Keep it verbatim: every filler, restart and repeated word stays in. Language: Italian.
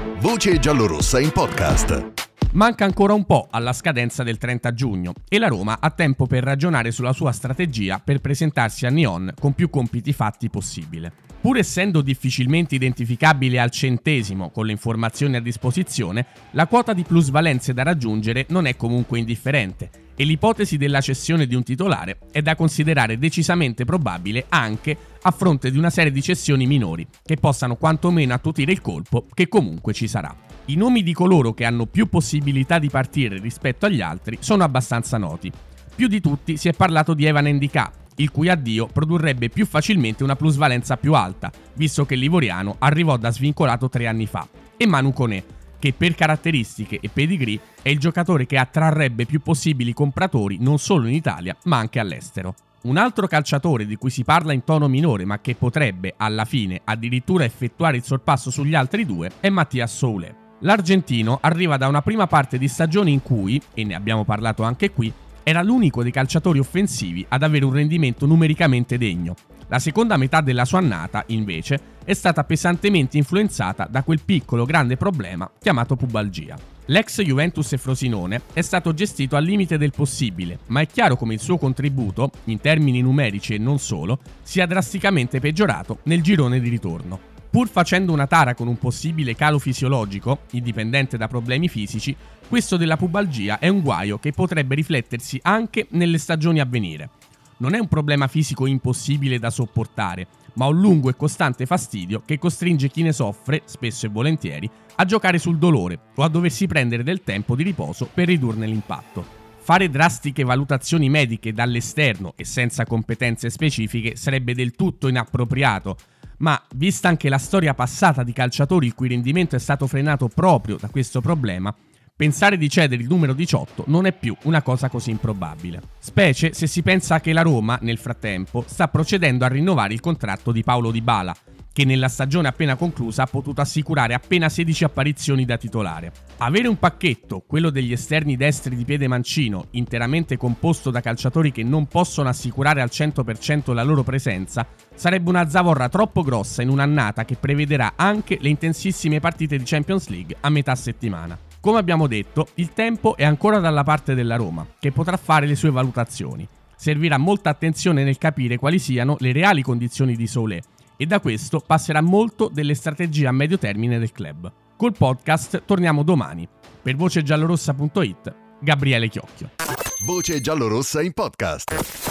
Voce giallorossa in podcast. Manca ancora un po' alla scadenza del trenta giugno e la Roma ha tempo per ragionare sulla sua strategia per presentarsi a Nyon con più compiti fatti possibile. Pur essendo difficilmente identificabile al centesimo con le informazioni a disposizione, la quota di plusvalenze da raggiungere non è comunque indifferente e l'ipotesi della cessione di un titolare è da considerare decisamente probabile anche a fronte di una serie di cessioni minori che possano quantomeno attutire il colpo che comunque ci sarà. I nomi di coloro che hanno più possibilità di partire rispetto agli altri sono abbastanza noti. Più di tutti si è parlato di Evan Ndicà, il cui addio produrrebbe più facilmente una plusvalenza più alta, visto che l'ivoriano arrivò da svincolato tre anni fa, e Manu Koné, che per caratteristiche e pedigree è il giocatore che attrarrebbe più possibili compratori non solo in Italia, ma anche all'estero. Un altro calciatore di cui si parla in tono minore ma che potrebbe, alla fine, addirittura effettuare il sorpasso sugli altri due è Matías Soulé. L'argentino arriva da una prima parte di stagione in cui, e ne abbiamo parlato anche qui, era l'unico dei calciatori offensivi ad avere un rendimento numericamente degno. La seconda metà della sua annata, invece, è stata pesantemente influenzata da quel piccolo grande problema chiamato pubalgia. L'ex Juventus e Frosinone è stato gestito al limite del possibile, ma è chiaro come il suo contributo, in termini numerici e non solo, sia drasticamente peggiorato nel girone di ritorno. Pur facendo una tara con un possibile calo fisiologico, indipendente da problemi fisici, questo della pubalgia è un guaio che potrebbe riflettersi anche nelle stagioni a venire. Non è un problema fisico impossibile da sopportare, ma un lungo e costante fastidio che costringe chi ne soffre, spesso e volentieri, a giocare sul dolore o a doversi prendere del tempo di riposo per ridurne l'impatto. Fare drastiche valutazioni mediche dall'esterno e senza competenze specifiche sarebbe del tutto inappropriato, ma vista anche la storia passata di calciatori il cui rendimento è stato frenato proprio da questo problema, pensare di cedere il numero diciotto non è più una cosa così improbabile. Specie se si pensa che la Roma, nel frattempo, sta procedendo a rinnovare il contratto di Paulo Dybala, che nella stagione appena conclusa ha potuto assicurare appena sedici apparizioni da titolare. Avere un pacchetto, quello degli esterni destri di piede mancino, interamente composto da calciatori che non possono assicurare al cento per cento la loro presenza, sarebbe una zavorra troppo grossa in un'annata che prevederà anche le intensissime partite di Champions League a metà settimana. Come abbiamo detto, il tempo è ancora dalla parte della Roma, che potrà fare le sue valutazioni. Servirà molta attenzione nel capire quali siano le reali condizioni di Soulé, e da questo passerà molto delle strategie a medio termine del club. Col podcast torniamo domani. Per voce giallorossa punto it, Gabriele Chiocchio. Voce giallorossa in podcast.